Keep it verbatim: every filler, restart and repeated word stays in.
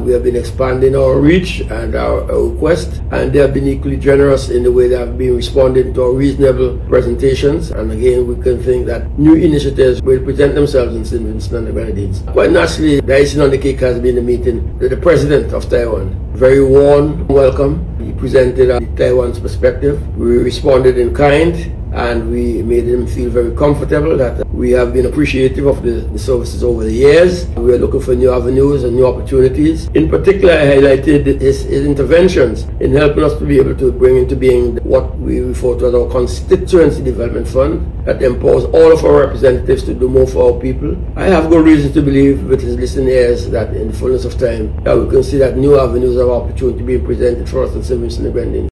We have been expanding our reach and our, our request, and they have been equally generous in the way they have been responding to our reasonable presentations. And again, we can think that new initiatives will present themselves in Saint Vincent and the Grenadines. Quite naturally, the icing on the cake has been the meeting with the President of Taiwan. Very warm welcome. He presented uh, Taiwan's perspective. We responded in kind, and we made him feel very comfortable that we have been appreciative of the, the services over the years. We are looking for new avenues and new opportunities. In particular, I highlighted his, his interventions in helping us to be able to bring into being what we refer to as our Constituency Development Fund that empowers all of our representatives to do more for our people. I have good reason to believe with his listening ears that in the fullness of time that we can see that new avenues of opportunity being presented for us in Saint Vincent and the Grenadines.